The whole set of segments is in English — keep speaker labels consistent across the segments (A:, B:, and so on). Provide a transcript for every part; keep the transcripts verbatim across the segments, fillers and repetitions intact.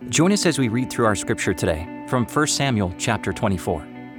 A: Join us as we read through our scripture today from First Samuel chapter twenty-four.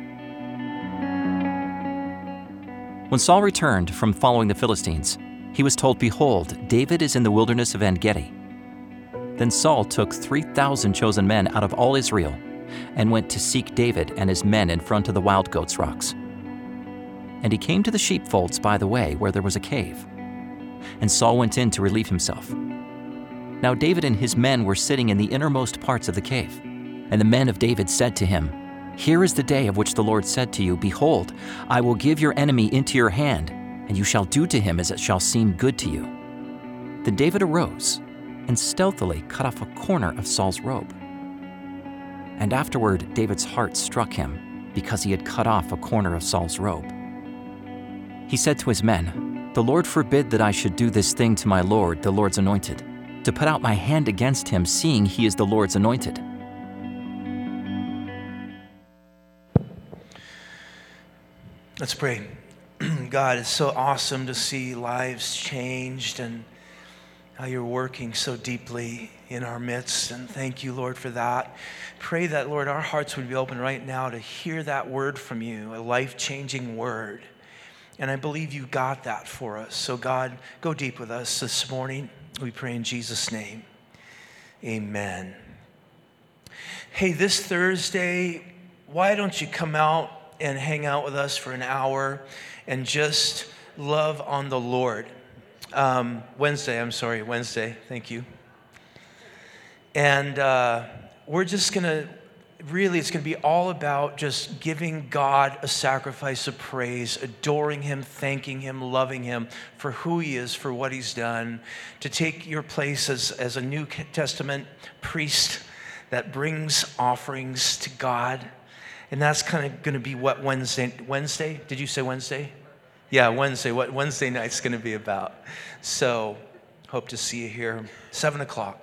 A: When Saul returned from following the Philistines, he was told, "Behold, David is in the wilderness of En-Gedi." Then Saul took three thousand chosen men out of all Israel and went to seek David and his men in front of the wild goats' rocks. And he came to the sheepfolds by the way where there was a cave. And Saul went in to relieve himself. Now David and his men were sitting in the innermost parts of the cave. And the men of David said to him, "Here is the day of which the Lord said to you, Behold, I will give your enemy into your hand, and you shall do to him as it shall seem good to you." Then David arose and stealthily cut off a corner of Saul's robe. And afterward David's heart struck him because he had cut off a corner of Saul's robe. He said to his men, "The Lord forbid that I should do this thing to my Lord, the Lord's anointed, to put out my hand against him, seeing he is the Lord's anointed."
B: Let's pray. God, it's so awesome to see lives changed and how you're working so deeply in our midst. And thank you, Lord, for that. Pray that, Lord, our hearts would be open right now to hear that word from you, a life-changing word. And I believe you got that for us. So God, go deep with us this morning. We pray in Jesus' name. Amen. Hey, this Thursday, why don't you come out and hang out with us for an hour and just love on the Lord? Um, Wednesday, I'm sorry, Wednesday, thank you. And uh, we're just going to, really, it's going to be all about just giving God a sacrifice of praise, adoring him, thanking him, loving him for who he is, for what he's done, to take your place as, as a New Testament priest that brings offerings to God. And that's kind of going to be what Wednesday, Wednesday? Did you say Wednesday? Yeah, Wednesday, what Wednesday night's going to be about. So, hope to see you here, seven o'clock.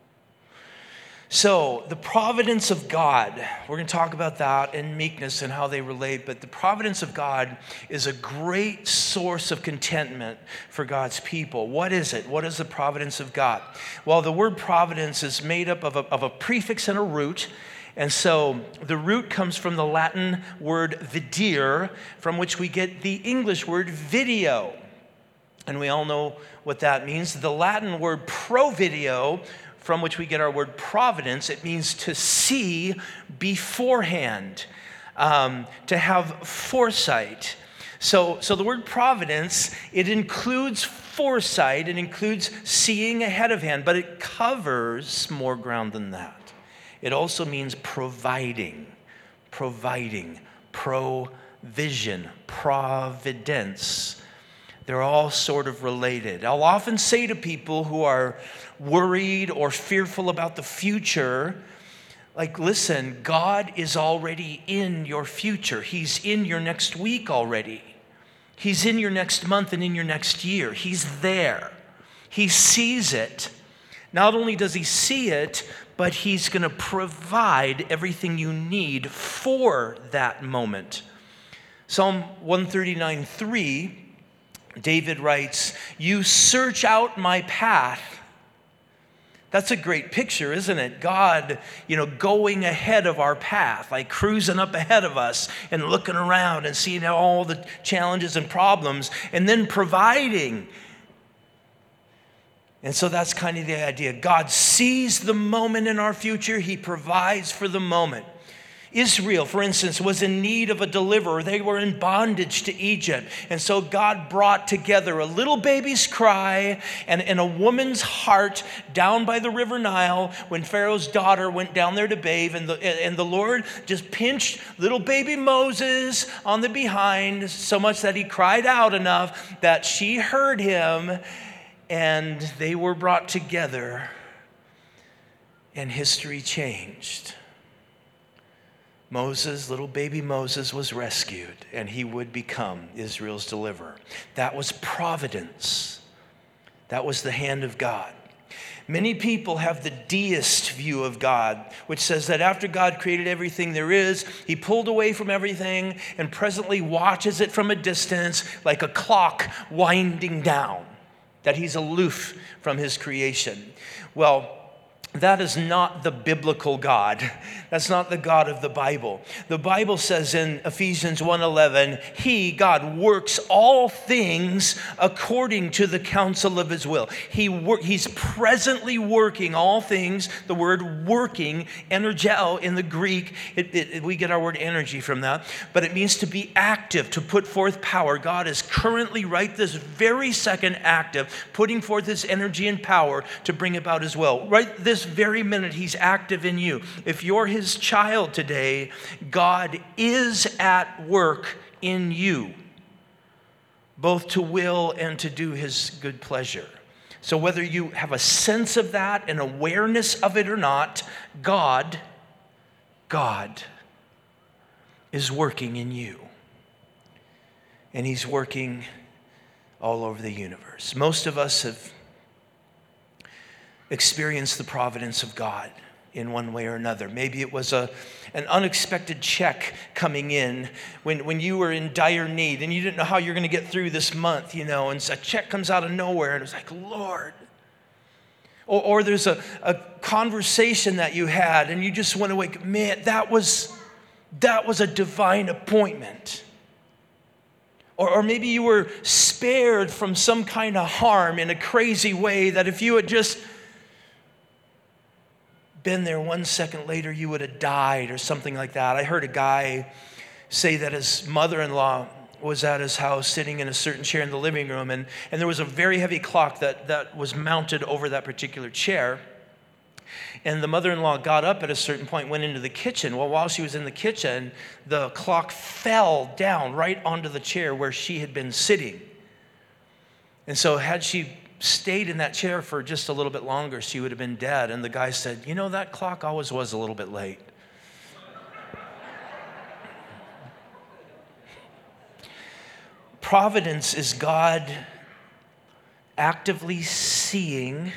B: So, the providence of God, we're going to talk about that and meekness and how they relate, but the providence of God is a great source of contentment for God's people. What is it? What is the providence of God? Well, the word providence is made up of a, of a prefix and a root. And so the root comes from the Latin word videre, from which we get the English word video. And we all know what that means. The Latin word provideo, from which we get our word providence, it means to see beforehand, um, to have foresight. So, so the word providence, it includes foresight, it includes seeing ahead of hand, but it covers more ground than that. It also means providing, providing, provision, providence. They're all sort of related. I'll often say to people who are worried or fearful about the future, like, listen, God is already in your future. He's in your next week already. He's in your next month and in your next year. He's there. He sees it. Not only does he see it, but he's going to provide everything you need for that moment. Psalm one thirty-nine three, David writes, "You search out my path." That's a great picture, isn't it? God, you know, going ahead of our path, like cruising up ahead of us and looking around and seeing all the challenges and problems and then providing. And so that's kind of the idea. God sees the moment in our future. He provides for the moment. Israel, for instance, was in need of a deliverer. They were in bondage to Egypt. And so God brought together a little baby's cry and, and a woman's heart down by the river Nile when Pharaoh's daughter went down there to bathe. And the, and the Lord just pinched little baby Moses on the behind so much that he cried out enough that she heard him. And they were brought together, and history changed. Moses, little baby Moses, was rescued, and he would become Israel's deliverer. That was providence. That was the hand of God. Many people have the deist view of God, which says that after God created everything there is, he pulled away from everything and presently watches it from a distance like a clock winding down, that he's aloof from his creation. Well, that is not the biblical God. That's not the God of the Bible. The Bible says in Ephesians one eleven, He, God, works all things according to the counsel of His will. He wor- He's presently working all things. The word working, energeo in the Greek, it, it, we get our word energy from that, but it means to be active, to put forth power. God is currently, right this very second, active, putting forth His energy and power to bring about His will. Right this very minute, He's active in you. If you're His child today, God is at work in you, both to will and to do His good pleasure. So whether you have a sense of that, an awareness of it or not, God, God is working in you. And He's working all over the universe. Most of us have experience the providence of God in one way or another. Maybe it was a, an unexpected check coming in when, when you were in dire need and you didn't know how you're going to get through this month, you know, and a check comes out of nowhere and it's like, Lord. Or, or there's a, a conversation that you had and you just went away, man, that was, that was a divine appointment. Or, or maybe you were spared from some kind of harm in a crazy way that if you had just been there one second later, you would have died or something like that. I heard a guy say that his mother-in-law was at his house sitting in a certain chair in the living room, and, and there was a very heavy clock that, that was mounted over that particular chair. And the mother-in-law got up at a certain point, went into the kitchen. Well, while she was in the kitchen, the clock fell down right onto the chair where she had been sitting. And so had she stayed in that chair for just a little bit longer, she would have been dead. And the guy said, you know, that clock always was a little bit late. Providence is God actively seeing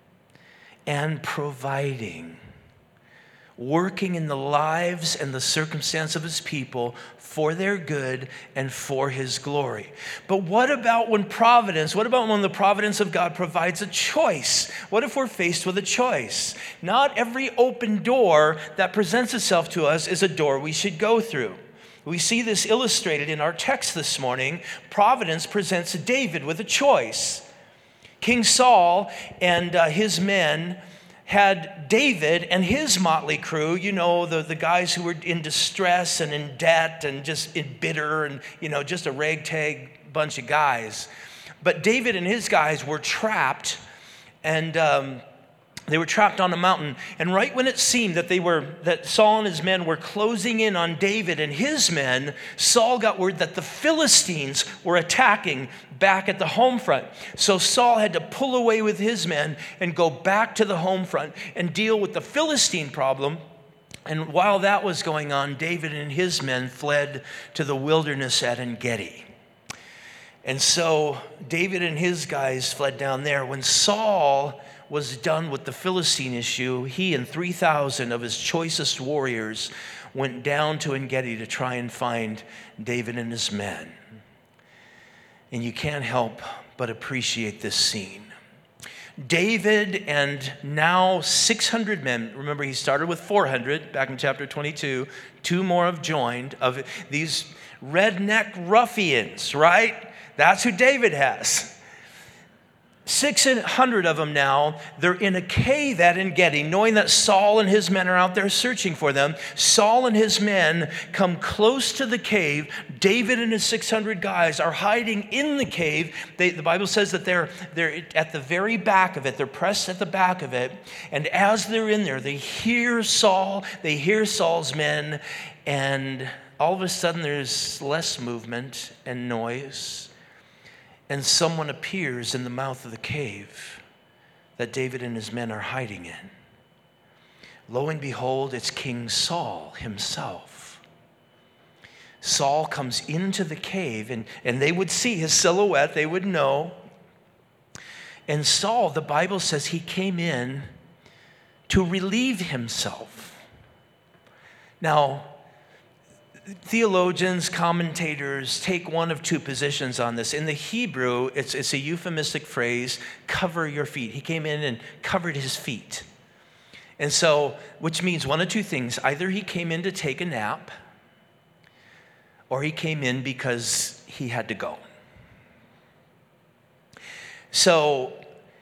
B: and providing, working in the lives and the circumstance of His people for their good and for His glory. But what about when providence, what about when the providence of God provides a choice? What if we're faced with a choice? Not every open door that presents itself to us is a door we should go through. We see this illustrated in our text this morning. Providence presents David with a choice. King Saul and uh, his men had David and his motley crew, you know, the, the guys who were in distress and in debt and just in bitter and, you know, just a ragtag bunch of guys. But David and his guys were trapped, and um, they were trapped on a mountain. And right when it seemed that they were, that Saul and his men were closing in on David and his men, Saul got word that the Philistines were attacking back at the home front. So Saul had to pull away with his men and go back to the home front and deal with the Philistine problem. And while that was going on, David and his men fled to the wilderness at En-Gedi. And so David and his guys fled down there. When Saul was done with the Philistine issue, he and three thousand of his choicest warriors went down to En-Gedi to try and find David and his men. And you can't help but appreciate this scene. David and now six hundred men, remember he started with four hundred back in chapter twenty-two, two more have joined, of these redneck ruffians, right? That's who David has. six hundred of them now, they're in a cave at En-Gedi, knowing that Saul and his men are out there searching for them. Saul and his men come close to the cave. David and his six hundred guys are hiding in the cave. They, the Bible says that they're, they're at the very back of it. They're pressed at the back of it. And as they're in there, they hear Saul, they hear Saul's men, and all of a sudden there's less movement and noise. And someone appears in the mouth of the cave that David and his men are hiding in. Lo and behold, it's King Saul himself. Saul comes into the cave, and, and they would see his silhouette, they would know. And Saul, the Bible says, he came in to relieve himself. Now, theologians, commentators take one of two positions on this. In the Hebrew, it's, it's a euphemistic phrase, cover your feet. He came in and covered his feet. And so, which means one of two things. Either he came in to take a nap, or he came in because he had to go. So,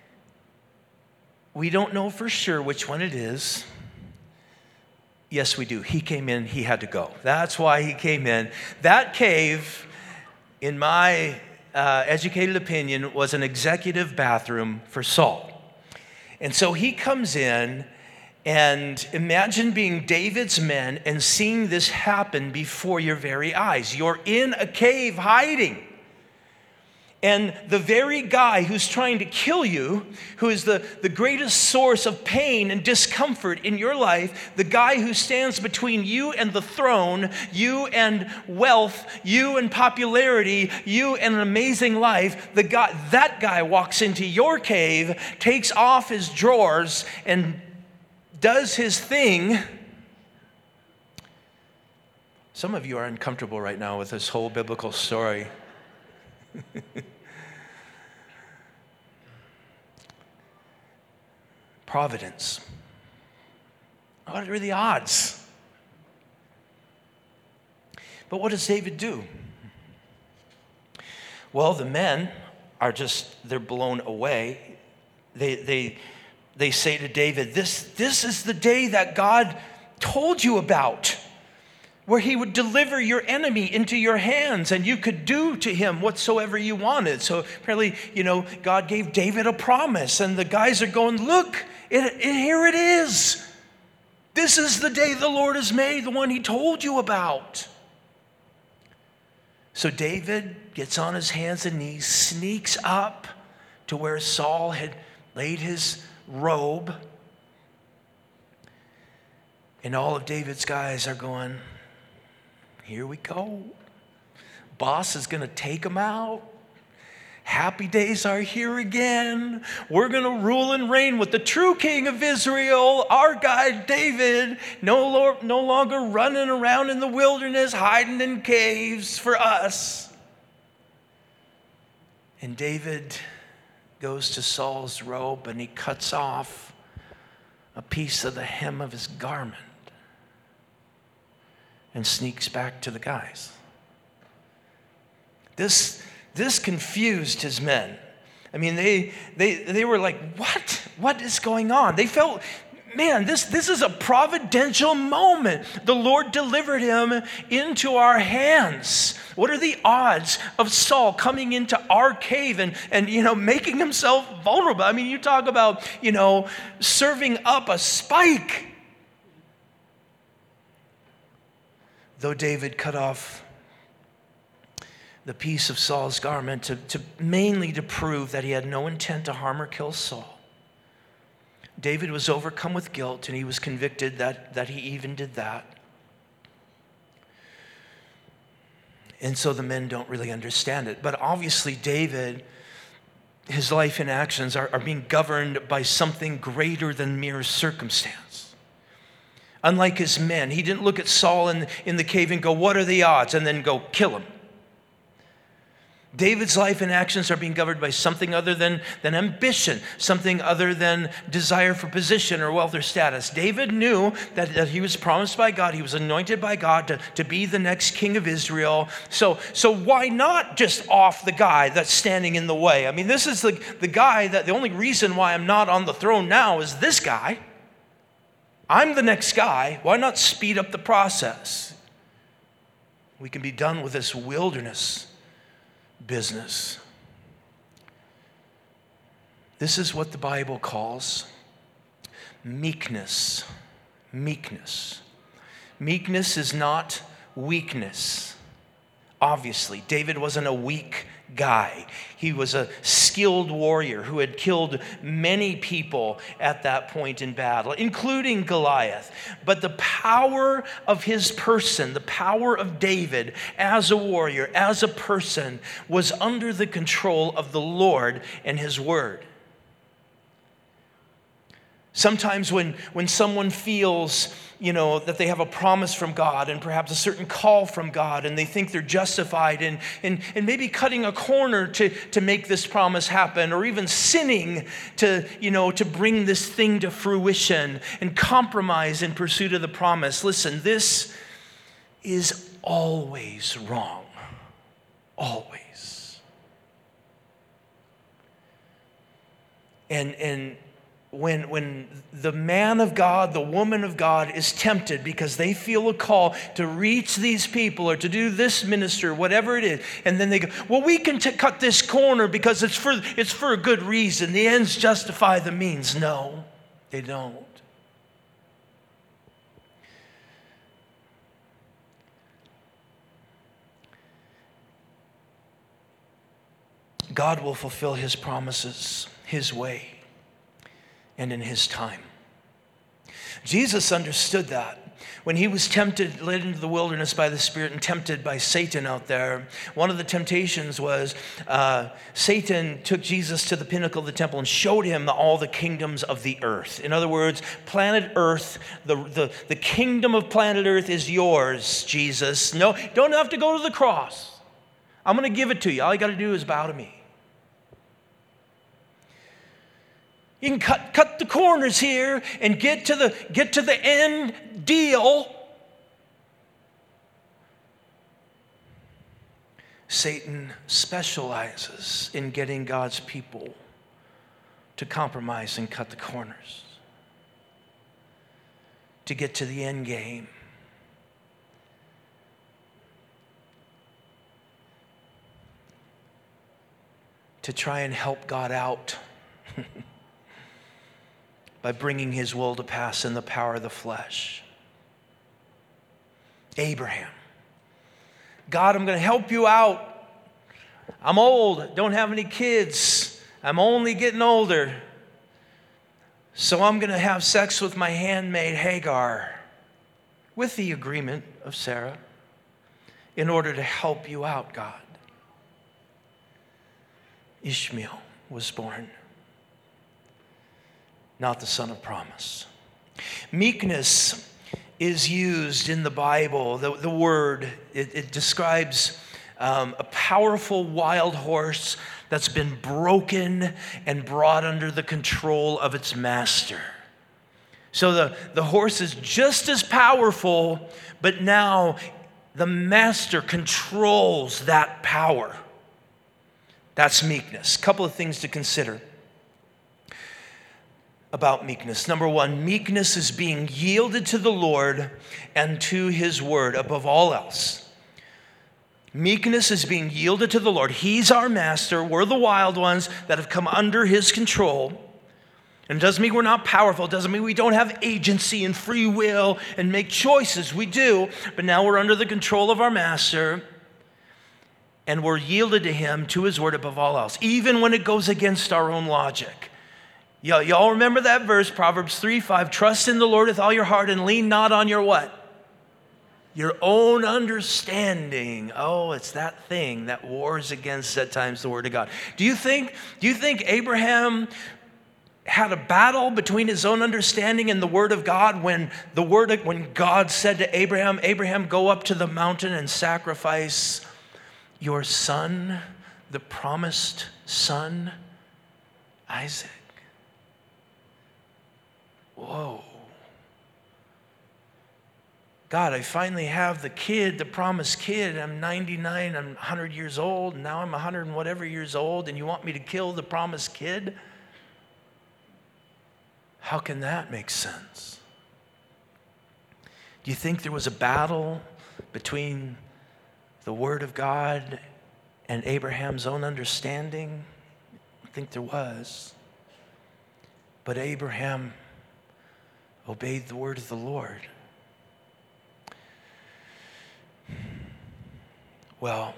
B: we don't know for sure which one it is. Yes, we do. He came in, he had to go. That's why he came in. That cave, in my uh, educated opinion, was an executive bathroom for Saul. And so he comes in, and imagine being David's men and seeing this happen before your very eyes. You're in a cave hiding. And the very guy who's trying to kill you, who is the, the greatest source of pain and discomfort in your life, the guy who stands between you and the throne, you and wealth, you and popularity, you and an amazing life, the guy, that guy walks into your cave, takes off his drawers, and does his thing. Some of you are uncomfortable right now with this whole biblical story. Providence. What are the odds? But what does David do? Well, the men are just, they're blown away. They, they, they say to David, this, this is the day that God told you about, where he would deliver your enemy into your hands and you could do to him whatsoever you wanted. So apparently, you know, God gave David a promise, and the guys are going, look, it, it, here it is. This is the day the Lord has made, the one he told you about. So David gets on his hands and knees, sneaks up to where Saul had laid his robe. And all of David's guys are going, here we go. Boss is going to take him out. Happy days are here again. We're going to rule and reign with the true king of Israel, our guy David, no, lo- no longer running around in the wilderness, hiding in caves for us. And David goes to Saul's robe and he cuts off a piece of the hem of his garment and sneaks back to the guys. This, this confused his men. I mean, they, they, they were like, what? What is going on? They felt, man, this, this is a providential moment. The Lord delivered him into our hands. What are the odds of Saul coming into our cave and, and, you know, making himself vulnerable? I mean, you talk about, you know, serving up a spike. Though David cut off the piece of Saul's garment to, to mainly to prove that he had no intent to harm or kill Saul, David was overcome with guilt, and he was convicted that, that he even did that. And so the men don't really understand it. But obviously David, his life and actions are, are being governed by something greater than mere circumstance. Unlike his men, he didn't look at Saul in, in the cave and go, what are the odds? And then go kill him. David's life and actions are being governed by something other than, than ambition, something other than desire for position or wealth or status. David knew that, that he was promised by God, he was anointed by God to, to be the next king of Israel. So, so why not just off the guy that's standing in the way? I mean, this is the, the guy that the only reason why I'm not on the throne now is this guy. I'm the next guy. Why not speed up the process? We can be done with this wilderness business. This is what the Bible calls meekness. Meekness. Meekness is not weakness. Obviously, David wasn't a weak guy. He was a skilled warrior who had killed many people at that point in battle, including Goliath. But the power of his person, the power of David as a warrior, as a person, was under the control of the Lord and his word. Sometimes when, when someone feels you know, that they have a promise from God and perhaps a certain call from God, and they think they're justified in, in, in maybe cutting a corner to, to make this promise happen, or even sinning to, you know, to bring this thing to fruition, and compromise in pursuit of the promise. Listen, this is always wrong. Always. And, and When, when the man of God, the woman of God is tempted because they feel a call to reach these people or to do this minister, whatever it is, and then they go, well, we can t- cut this corner because it's for, it's for a good reason. The ends justify the means. No, they don't. God will fulfill his promises his way and in his time. Jesus understood that. When he was tempted, led into the wilderness by the Spirit and tempted by Satan out there, one of the temptations was uh, Satan took Jesus to the pinnacle of the temple and showed him all the kingdoms of the earth. In other words, planet Earth, the, the, the kingdom of planet Earth is yours, Jesus. No, don't have to go to the cross. I'm going to give it to you. All you got to do is bow to me. You can cut, cut the corners here and get to the, get to the end deal. Satan specializes in getting God's people to compromise and cut the corners, to get to the end game. To try and help God out by bringing his will to pass in the power of the flesh. Abraham. God, I'm going to help you out. I'm old, don't have any kids. I'm only getting older. So I'm going to have sex with my handmaid Hagar with the agreement of Sarah in order to help you out, God. Ishmael was born. Not the son of promise. Meekness is used in the Bible. The, the word, it, it describes um, a powerful wild horse that's been broken and brought under the control of its master. So the, the horse is just as powerful, but now the master controls that power. That's meekness. A couple of things to consider about meekness. Number one, meekness is being yielded to the Lord and to his word above all else. Meekness is being yielded to the Lord. He's our master. We're the wild ones that have come under his control. And it doesn't mean we're not powerful. It doesn't mean we don't have agency and free will and make choices. We do. But now we're under the control of our master. And we're yielded to him, to his word above all else, even when it goes against our own logic. Y'all, y'all remember that verse, Proverbs three five, trust in the Lord with all your heart and lean not on your what? Your own understanding. Oh, it's that thing that wars against at times the word of God. Do you think, do you think Abraham had a battle between his own understanding and the word of God when the word of, when God said to Abraham, Abraham, go up to the mountain and sacrifice your son, the promised son, Isaac? Whoa. God, I finally have the kid, the promised kid. I'm ninety-nine, I'm one hundred years old, and now I'm one hundred and whatever years old, and you want me to kill the promised kid? How can that make sense? Do you think there was a battle between the Word of God and Abraham's own understanding? I think there was. But Abraham obeyed the word of the Lord. Well,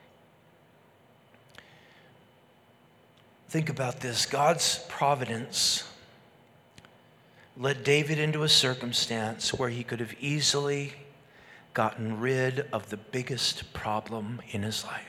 B: think about this. God's providence led David into a circumstance where he could have easily gotten rid of the biggest problem in his life.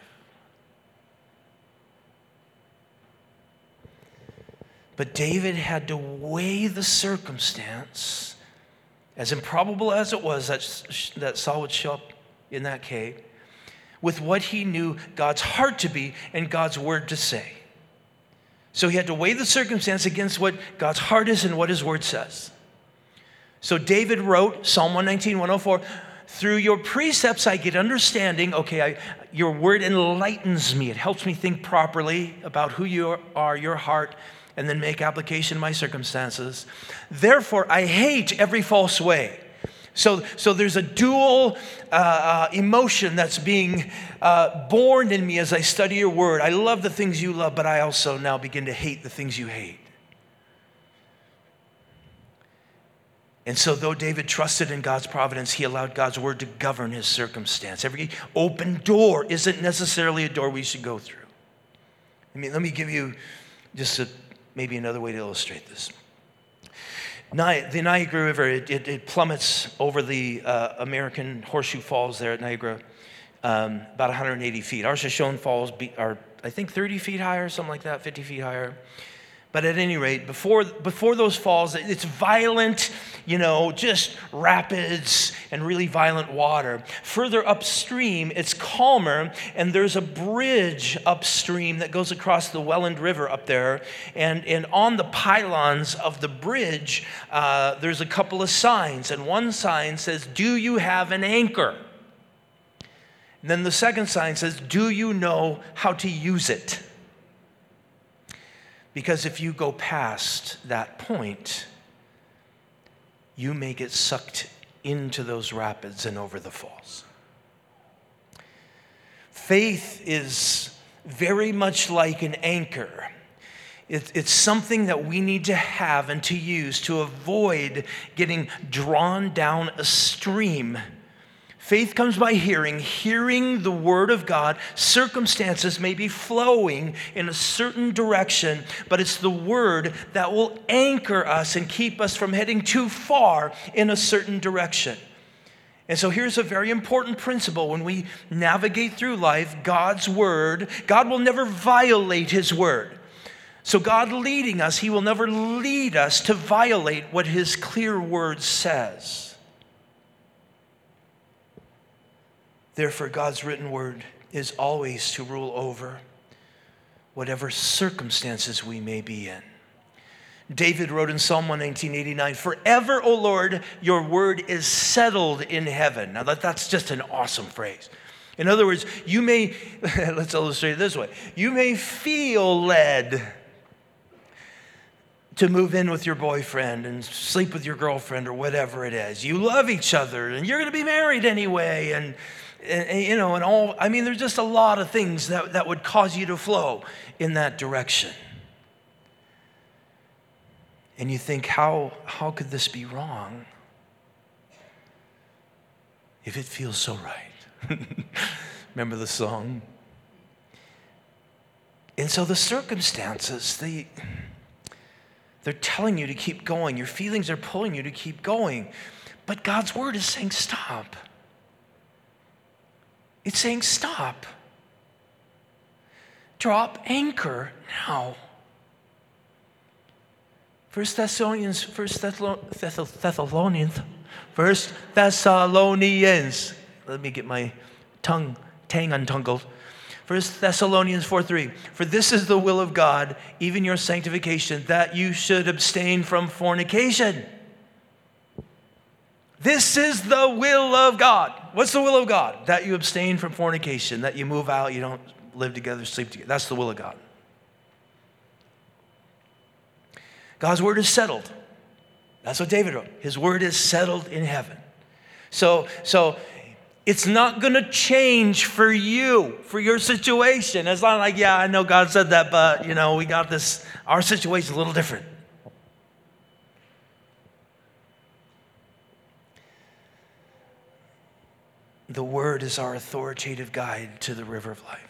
B: But David had to weigh the circumstance as improbable as it was that, that Saul would show up in that cave, with what he knew God's heart to be and God's word to say. So he had to weigh the circumstance against what God's heart is and what his word says. So David wrote Psalm one nineteen, one oh four, through your precepts I get understanding. Okay, I, your word enlightens me. It helps me think properly about who you are, your heart, and then make application of my circumstances. Therefore, I hate every false way. So, so there's a dual uh, uh, emotion that's being uh, born in me as I study your word. I love the things you love, but I also now begin to hate the things you hate. And so though David trusted in God's providence, he allowed God's word to govern his circumstance. Every open door isn't necessarily a door we should go through. I mean, let me give you just a, maybe another way to illustrate this. The Niagara River, it, it, it plummets over the uh, American Horseshoe Falls there at Niagara, um, about one hundred eighty feet. Our Shoshone Falls be, are, I think, thirty feet higher, something like that, fifty feet higher. But at any rate, before, before those falls, it's violent, you know, just rapids and really violent water. Further upstream, it's calmer, and there's a bridge upstream that goes across the Welland River up there. And, and on the pylons of the bridge, uh, there's a couple of signs. And one sign says, "Do you have an anchor?" And then the second sign says, "Do you know how to use it?" Because if you go past that point, you may get sucked into those rapids and over the falls. Faith is very much like an anchor. It, it's something that we need to have and to use to avoid getting drawn down a stream. Faith comes by hearing, hearing the word of God. Circumstances may be flowing in a certain direction, but it's the word that will anchor us and keep us from heading too far in a certain direction. And so here's a very important principle when we navigate through life. God's word, God will never violate his word. So God leading us, he will never lead us to violate what his clear word says. Therefore, God's written word is always to rule over whatever circumstances we may be in. David wrote in Psalm one nineteen, eighty-nine, "Forever, O Lord, your word is settled in heaven." Now, that, that's just an awesome phrase. In other words, you may, let's illustrate it this way. You may feel led to move in with your boyfriend and sleep with your girlfriend or whatever it is. You love each other and you're going to be married anyway. And, and, you know, and all, I mean, there's just a lot of things that, that would cause you to flow in that direction. And you think, how, how could this be wrong if it feels so right? Remember the song? And so the circumstances, they... They're telling you to keep going. Your feelings are pulling you to keep going. But God's word is saying stop. It's saying stop. Drop anchor now. First Thessalonians, First Thessalonians, First Thessalonians. Let me get my tongue tang untangled. First Thessalonians four three, "For this is the will of God, even your sanctification, that you should abstain from fornication." This is the will of God. What's the will of God? That you abstain from fornication, that you move out, you don't live together, sleep together. That's the will of God. God's word is settled. That's what David wrote. His word is settled in heaven. So, so, it's not going to change for you, for your situation. It's not like, yeah, I know God said that, but, you know, we got this, our situation's a little different. The word is our authoritative guide to the river of life.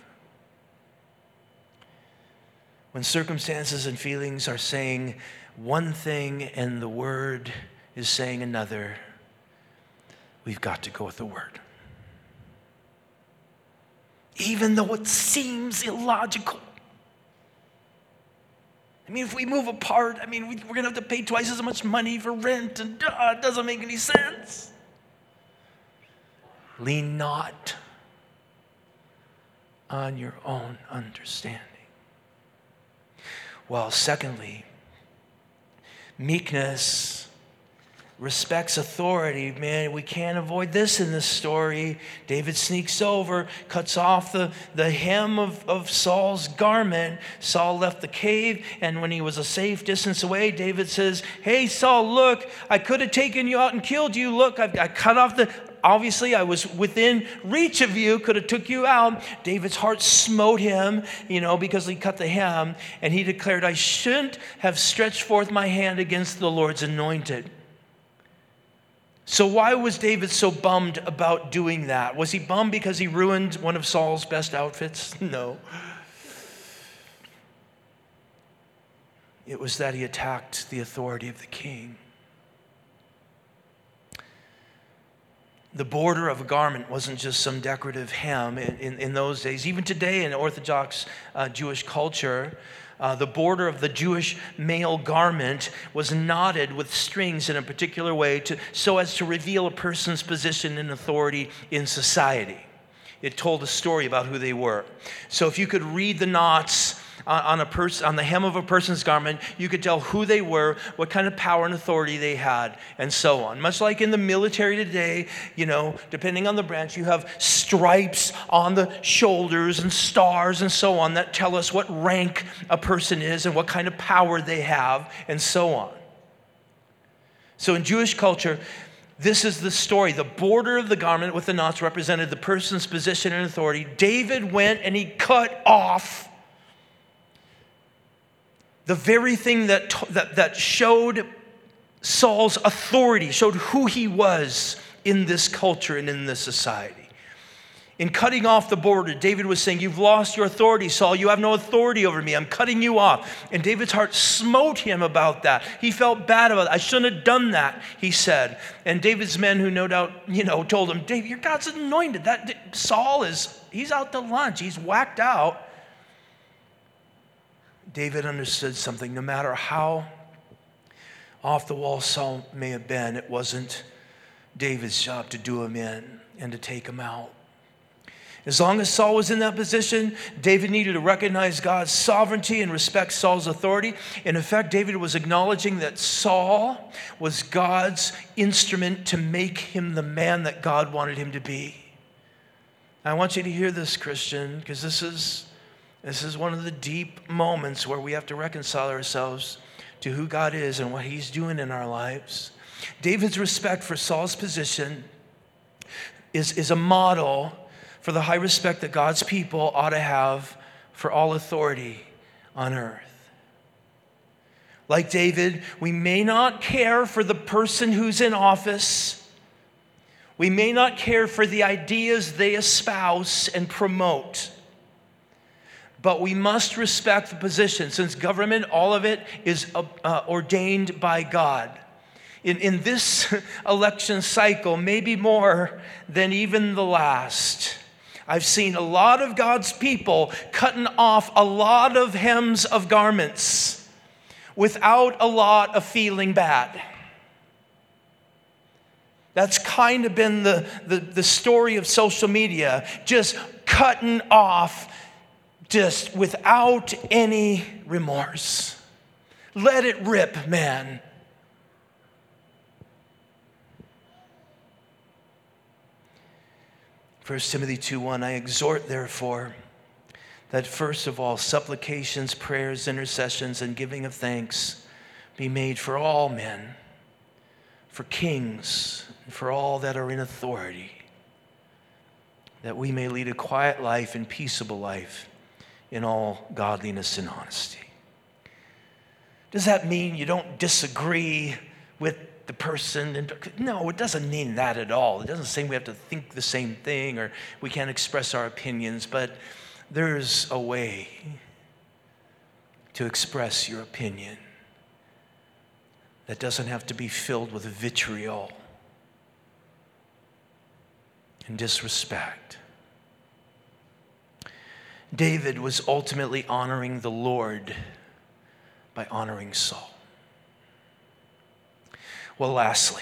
B: When circumstances and feelings are saying one thing and the word is saying another, we've got to go with the word. Even though it seems illogical. I mean, if we move apart, I mean, we, we're going to have to pay twice as much money for rent, and uh, it doesn't make any sense. Lean not on your own understanding. Well, secondly, meekness respects authority. Man, we can't avoid this in this story. David sneaks over, cuts off the, the hem of, of Saul's garment. Saul left the cave, and when he was a safe distance away, David says, hey, Saul, look, I could have taken you out and killed you. Look, I, I cut off the... Obviously, I was within reach of you, could have took you out. David's heart smote him, you know, because he cut the hem, and he declared, I shouldn't have stretched forth my hand against the Lord's anointed. So why was David so bummed about doing that? Was he bummed because he ruined one of Saul's best outfits? No. It was that he attacked the authority of the king. The border of a garment wasn't just some decorative hem in, in, in those days. Even today in Orthodox uh, Jewish culture, Uh, the border of the Jewish male garment was knotted with strings in a particular way to, so as to reveal a person's position and authority in society. It told a story about who they were. So if you could read the knots on, on, a pers- on the hem of a person's garment, you could tell who they were, what kind of power and authority they had, and so on. Much like in the military today, you know, depending on the branch, you have stripes on the shoulders and stars and so on that tell us what rank a person is and what kind of power they have, and so on. So in Jewish culture, this is the story. The border of the garment with the knots represented the person's position and authority. David went and he cut off the very thing that, that, that showed Saul's authority, showed who he was in this culture and in this society. In cutting off the border, David was saying, you've lost your authority, Saul. You have no authority over me. I'm cutting you off. And David's heart smote him about that. He felt bad about it. I shouldn't have done that, he said. And David's men, who no doubt, you know, told him, David, your God's anointed. That Saul is, he's out to lunch. He's whacked out. David understood something. No matter how off the wall Saul may have been, it wasn't David's job to do him in and to take him out. As long as Saul was in that position, David needed to recognize God's sovereignty and respect Saul's authority. In effect, David was acknowledging that Saul was God's instrument to make him the man that God wanted him to be. I want you to hear this, Christian, because this is This is one of the deep moments where we have to reconcile ourselves to who God is and what he's doing in our lives. David's respect for Saul's position is, is a model for the high respect that God's people ought to have for all authority on earth. Like David, we may not care for the person who's in office. We may not care for the ideas they espouse and promote. But we must respect the position, since government, all of it, is uh, uh, ordained by God. In, in this election cycle, maybe more than even the last, I've seen a lot of God's people cutting off a lot of hems of garments without a lot of feeling bad. That's kind of been the, the, the story of social media, just cutting off just without any remorse. Let it rip, man. First Timothy two one, I exhort therefore that first of all supplications, prayers, intercessions, and giving of thanks be made for all men, for kings, and for all that are in authority, that we may lead a quiet life and peaceable life in all godliness and honesty. Does that mean you don't disagree with the person? And no, it doesn't mean that at all. It doesn't say we have to think the same thing or we can't express our opinions, but there's a way to express your opinion that doesn't have to be filled with vitriol and disrespect. David was ultimately honoring the Lord by honoring Saul. Well, lastly,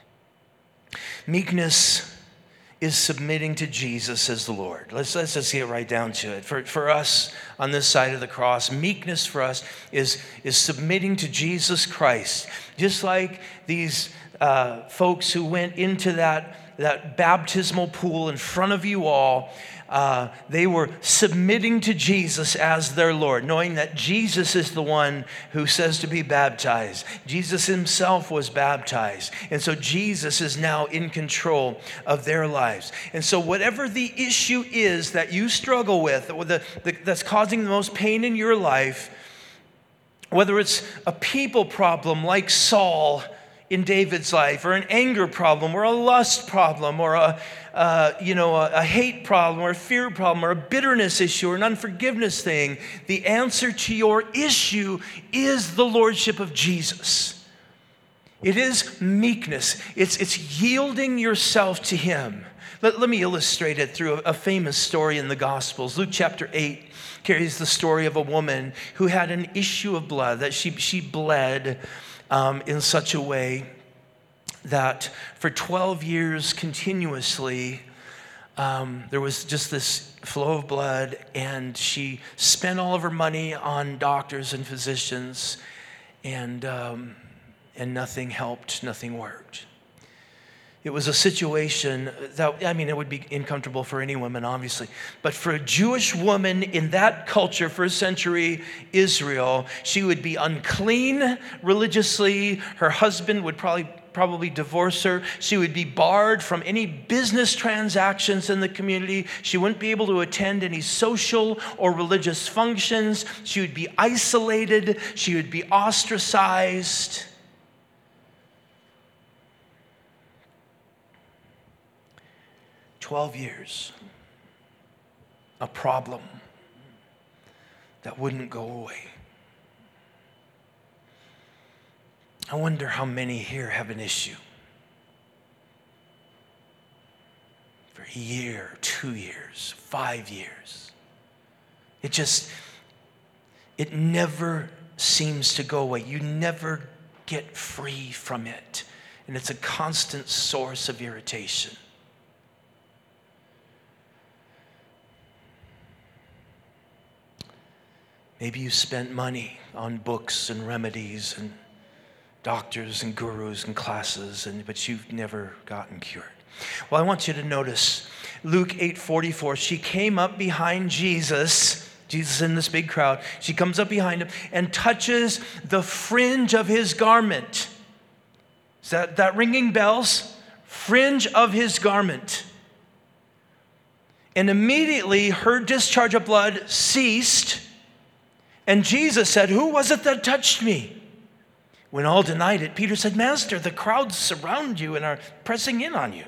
B: meekness is submitting to Jesus as the Lord. Let's, let's just get right down to it. For, for us on this side of the cross, meekness for us is, is submitting to Jesus Christ. Just like these uh, folks who went into that, that baptismal pool in front of you all, Uh, they were submitting to Jesus as their Lord, knowing that Jesus is the one who says to be baptized. Jesus himself was baptized. And so Jesus is now in control of their lives. And so whatever the issue is that you struggle with, or the, the, that's causing the most pain in your life, whether it's a people problem like Saul in David's life, or an anger problem, or a lust problem, or a uh, you know a, a hate problem, or a fear problem, or a bitterness issue, or an unforgiveness thing, the answer to your issue is the lordship of Jesus. It is meekness. It's it's yielding yourself to Him. Let, let me illustrate it through a, a famous story in the Gospels. Luke chapter eight carries the story of a woman who had an issue of blood, that she she bled Um, in such a way that for twelve years continuously, um, there was just this flow of blood, and she spent all of her money on doctors and physicians, and um, and nothing helped, nothing worked. It was a situation that, I mean, it would be uncomfortable for any woman, obviously. But for a Jewish woman in that culture, first century Israel, she would be unclean religiously. Her husband would probably probably divorce her. She would be barred from any business transactions in the community. She wouldn't be able to attend any social or religious functions. She would be isolated. She would be ostracized. Twelve years, a problem that wouldn't go away. I wonder how many here have an issue for a year, two years, five years. It just, it never seems to go away. You never get free from it. And it's a constant source of irritation. Maybe you spent money on books and remedies and doctors and gurus and classes, and but you've never gotten cured. Well, I want you to notice Luke eight forty-four. She came up behind Jesus, Jesus in this big crowd. She comes up behind him and touches the fringe of his garment. Is that, that ringing bells? Fringe of his garment. And immediately her discharge of blood ceased. And Jesus said, "Who was it that touched me?" When all denied it, Peter said, "Master, the crowds surround you and are pressing in on you."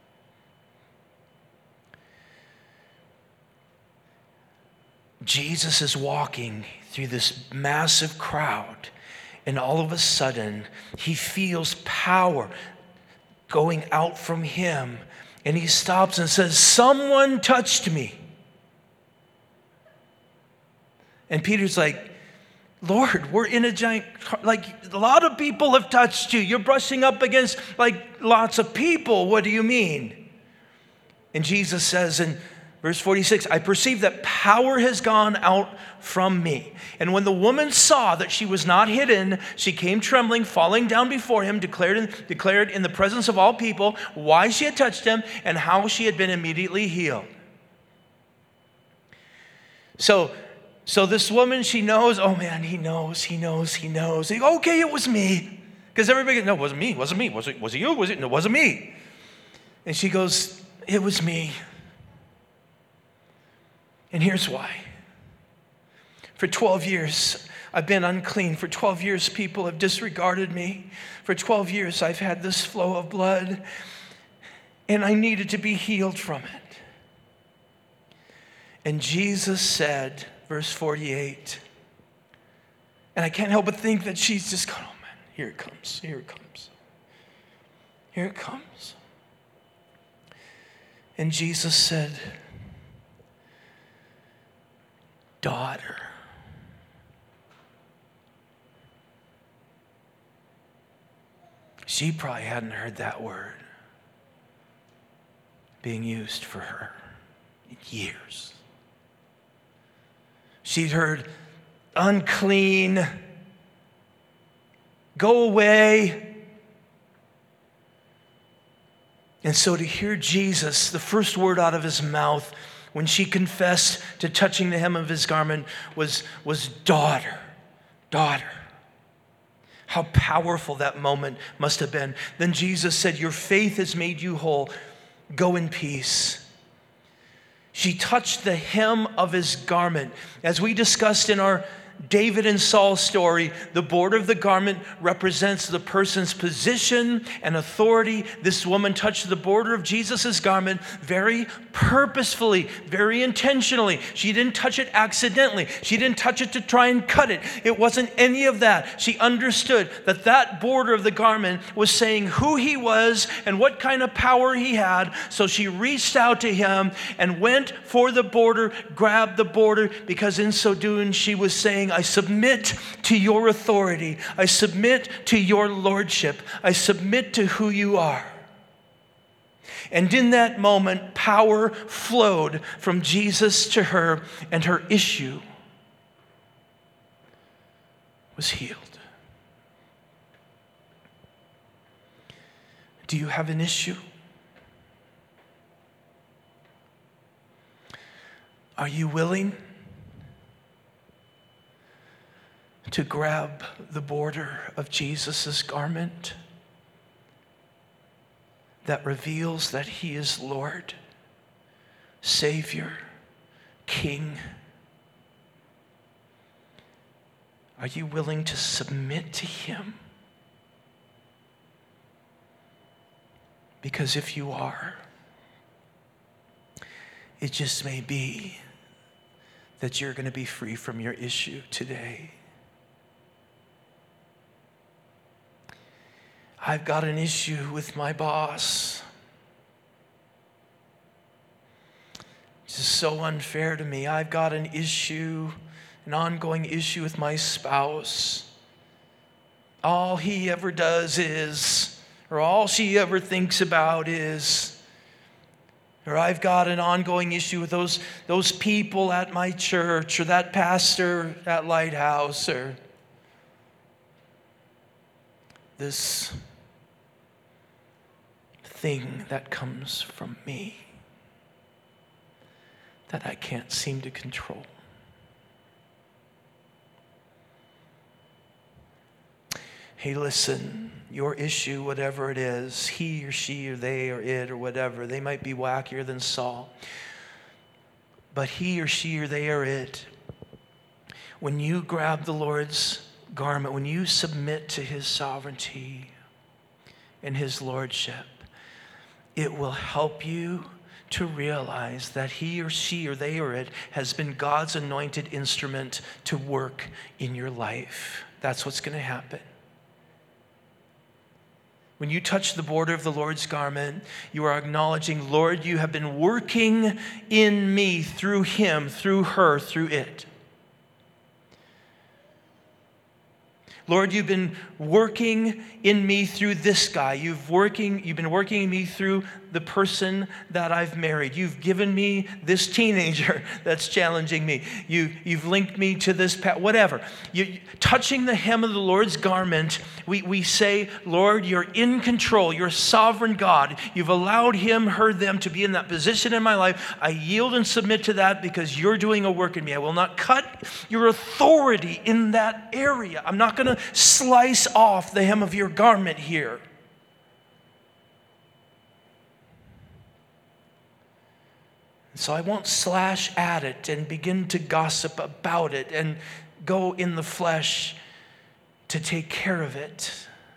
B: Jesus is walking through this massive crowd, and all of a sudden, he feels power going out from him, and he stops and says, "Someone touched me." And Peter's like, "Lord, we're in a giant, like a lot of people have touched you. You're brushing up against like lots of people. What do you mean?" And Jesus says in verse forty-six, "I perceive that power has gone out from me." And when the woman saw that she was not hidden, she came trembling, falling down before him, declared in, declared in the presence of all people why she had touched him and how she had been immediately healed. So, So this woman, she knows, oh man, he knows, he knows, he knows. He, okay, it was me. Because everybody, no, it wasn't me, it wasn't me. Was it, was it you? Was it? No, it wasn't me. And she goes, it was me. And here's why. For twelve years, I've been unclean. For twelve years, people have disregarded me. For twelve years, I've had this flow of blood. And I needed to be healed from it. And Jesus said, verse forty-eight, and I can't help but think that she's just going, oh man, here it comes, here it comes, here it comes. And Jesus said, "Daughter, She probably hadn't heard that word being used for her in years. She'd heard unclean, go away. And so to hear Jesus, the first word out of his mouth when she confessed to touching the hem of his garment was, was daughter, daughter. How powerful that moment must have been. Then Jesus said, your faith has made you whole. Go in peace. She touched the hem of his garment. As we discussed in our David and Saul story, the border of the garment represents the person's position and authority. This woman touched the border of Jesus' garment very purposefully, very intentionally. She didn't touch it accidentally. She didn't touch it to try and cut it. It wasn't any of that. She understood that that border of the garment was saying who he was and what kind of power he had. So she reached out to him and went for the border, grabbed the border, because in so doing she was saying, I submit to your authority. I submit to your lordship. I submit to who you are. And in that moment, power flowed from Jesus to her, and her issue was healed. Do you have an issue? Are you willing to grab the border of Jesus' garment that reveals that he is Lord, Savior, King? Are you willing to submit to him? Because if you are, it just may be that you're going to be free from your issue today. I've got an issue with my boss. This is so unfair to me. I've got an issue, an ongoing issue with my spouse. All he ever does is, or all she ever thinks about is, or I've got an ongoing issue with those, those people at my church, or that pastor at Lighthouse, or this thing that comes from me that I can't seem to control. Hey, listen, your issue, whatever it is, he or she or they or it or whatever, they might be wackier than Saul, but he or she or they or it, when you grab the Lord's garment, when you submit to his sovereignty and his lordship, it will help you to realize that he or she or they or it has been God's anointed instrument to work in your life. That's what's going to happen. When you touch the border of the Lord's garment, you are acknowledging, Lord, you have been working in me through him, through her, through it. Lord, you've been working in me through this guy. You've working, you've been working in me through the person that I've married. You've given me this teenager that's challenging me. You, you've linked me to this pet, whatever. You, touching the hem of the Lord's garment, we, we say, Lord, you're in control. You're sovereign God. You've allowed him, her, them to be in that position in my life. I yield and submit to that because you're doing a work in me. I will not cut your authority in that area. I'm not going to slice off the hem of your garment here. So I won't slash at it and begin to gossip about it and go in the flesh to take care of it.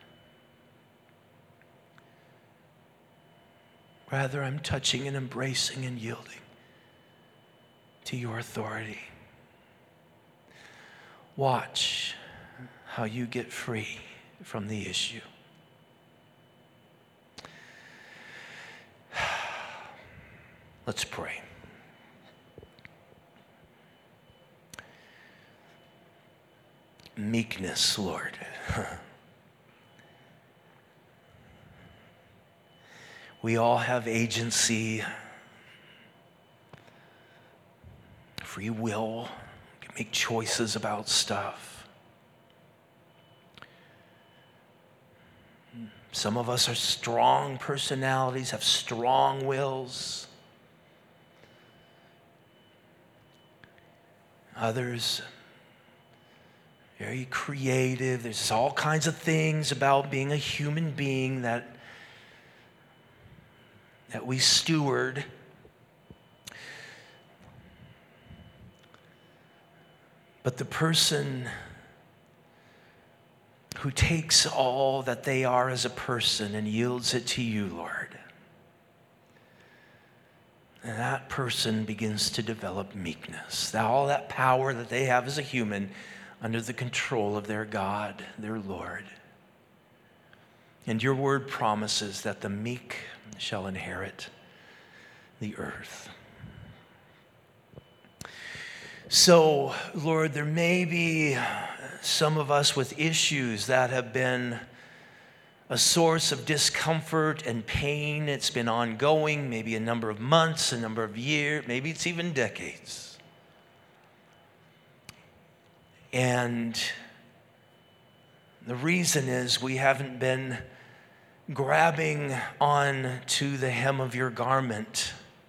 B: Rather, I'm touching and embracing and yielding to your authority. Watch how you get free from the issue. Let's pray. Meekness, Lord. We all have agency, free will, we can make choices about stuff. Some of us are strong personalities, have strong wills. Others, very creative. There's all kinds of things about being a human being that, that we steward. But the person who takes all that they are as a person and yields it to you, Lord, and that person begins to develop meekness. That all that power that they have as a human under the control of their God, their Lord. And your word promises that the meek shall inherit the earth. So, Lord, there may be some of us with issues that have been a source of discomfort and pain. It's been ongoing, maybe a number of months, a number of years, maybe it's even decades. And the reason is we haven't been grabbing on to the hem of your garment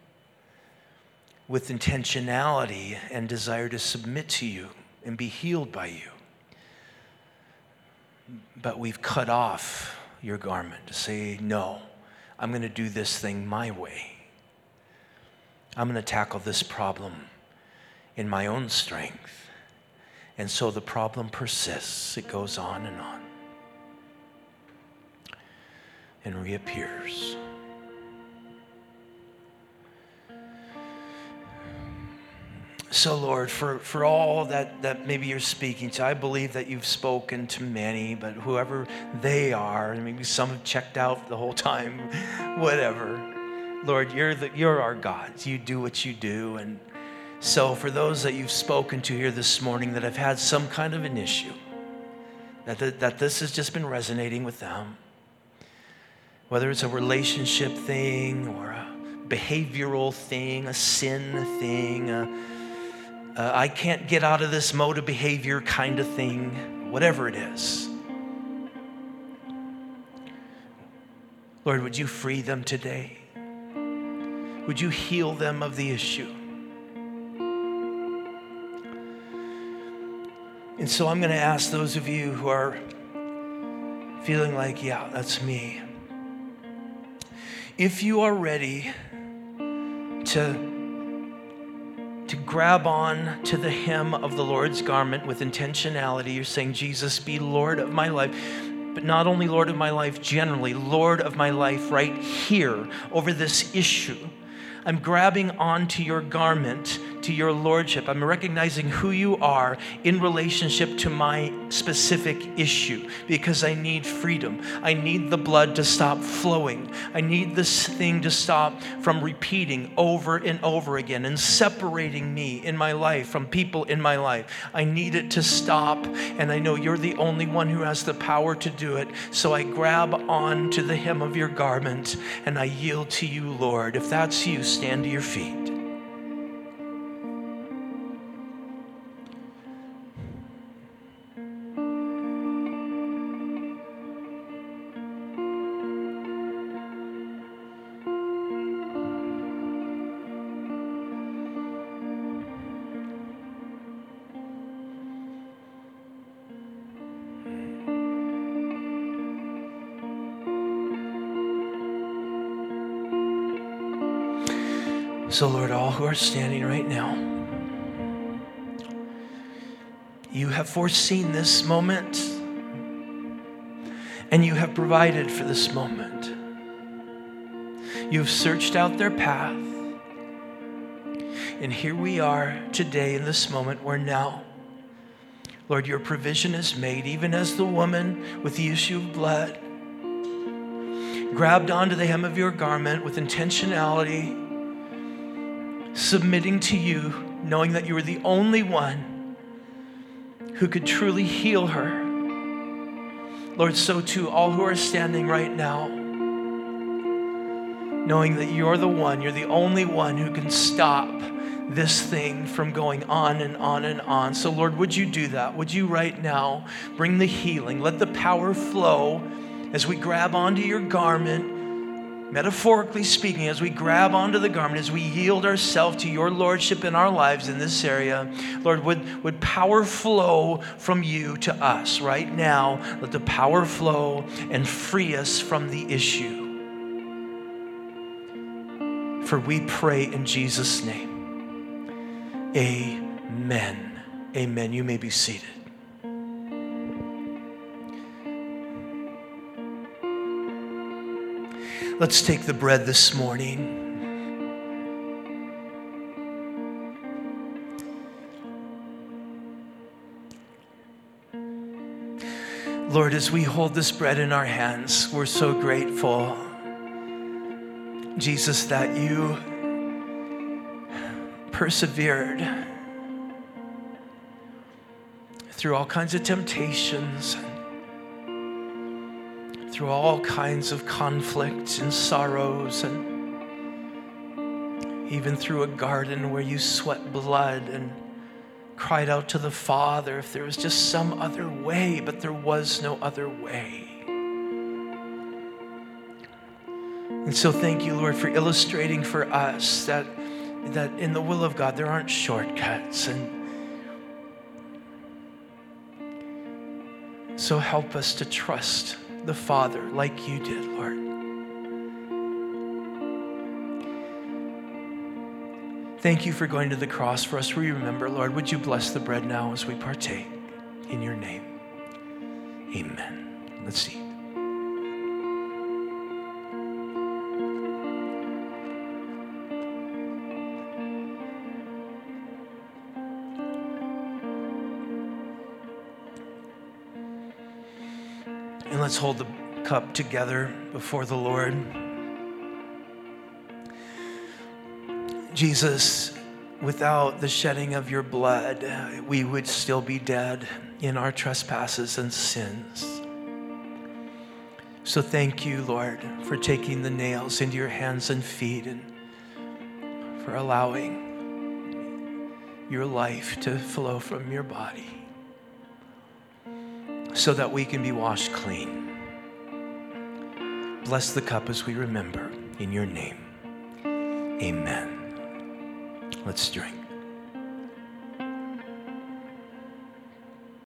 B: with intentionality and desire to submit to you and be healed by you. But we've cut off your garment to say, no, I'm going to do this thing my way. I'm going to tackle this problem in my own strength. And so the problem persists. It goes on and on and reappears. So, Lord, for, for all that, that maybe you're speaking to, I believe that you've spoken to many, but whoever they are, and maybe some have checked out the whole time, whatever. Lord, you're, the, you're our God. You do what you do. And so for those that you've spoken to here this morning that have had some kind of an issue, that, that, that this has just been resonating with them, whether it's a relationship thing or a behavioral thing, a sin thing, a Uh, I can't get out of this mode of behavior kind of thing, whatever it is. Lord, would you free them today? Would you heal them of the issue? And so I'm going to ask those of you who are feeling like, yeah, that's me. If you are ready to to grab on to the hem of the Lord's garment with intentionality. You're saying, Jesus, be Lord of my life. But not only Lord of my life generally, Lord of my life right here over this issue. I'm grabbing onto your garment, to your lordship. I'm recognizing who you are in relationship to my specific issue because I need freedom. I need the blood to stop flowing. I need this thing to stop from repeating over and over again and separating me in my life from people in my life. I need it to stop, and I know you're the only one who has the power to do it. So I grab on to the hem of your garment and I yield to you, Lord. If that's you, stand to your feet. So, Lord, all who are standing right now, you have foreseen this moment and you have provided for this moment. You've searched out their path. And here we are today in this moment where now, Lord, your provision is made, even as the woman with the issue of blood grabbed onto the hem of your garment with intentionality, submitting to you, knowing that you were the only one who could truly heal her. Lord, so too, all who are standing right now, knowing that you're the one, you're the only one who can stop this thing from going on and on and on. So Lord, would you do that? Would you right now bring the healing? Let the power flow as we grab onto your garment, metaphorically speaking, as we grab onto the garment, as we yield ourselves to your lordship in our lives in this area. Lord, would, would power flow from you to us right now. Let the power flow and free us from the issue. For we pray in Jesus' name. Amen. Amen. You may be seated. Let's take the bread this morning. Lord, as we hold this bread in our hands, we're so grateful, Jesus, that you persevered through all kinds of temptations, through all kinds of conflicts and sorrows, and even through a garden where you sweat blood and cried out to the Father if there was just some other way, but there was no other way. And so thank you, Lord, for illustrating for us that that in the will of God, there aren't shortcuts. And so help us to trust the Father like you did, Lord. Thank you for going to the cross for us. We remember, Lord, would you bless the bread now as we partake in your name? Amen. Let's eat. And let's hold the cup together before the Lord. Jesus, without the shedding of your blood, we would still be dead in our trespasses and sins. So thank you, Lord, for taking the nails into your hands and feet and for allowing your life to flow from your body, so that we can be washed clean. Bless the cup as we remember in your name. Amen. Let's drink.